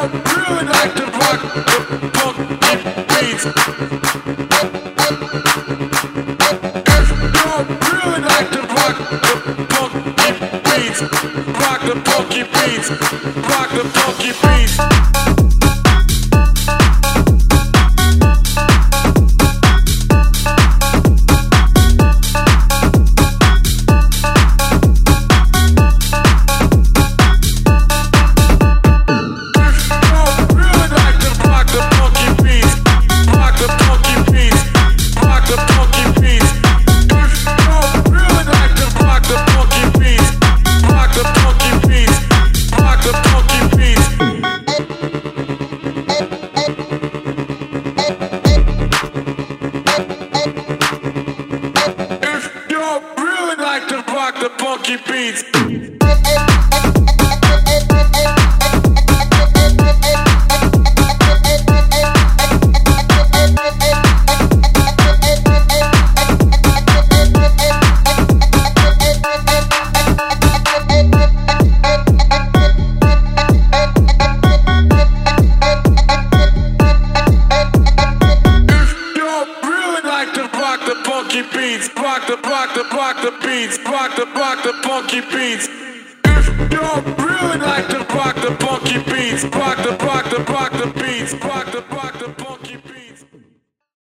really like to rock the funky beats. If you really like to rock the funky beats, rock the funky beats, rock the funky beats. Rock the funky beats. Rock the beats, rock the funky beats. If you really like to rock the funky beats, rock the beats, rock the funky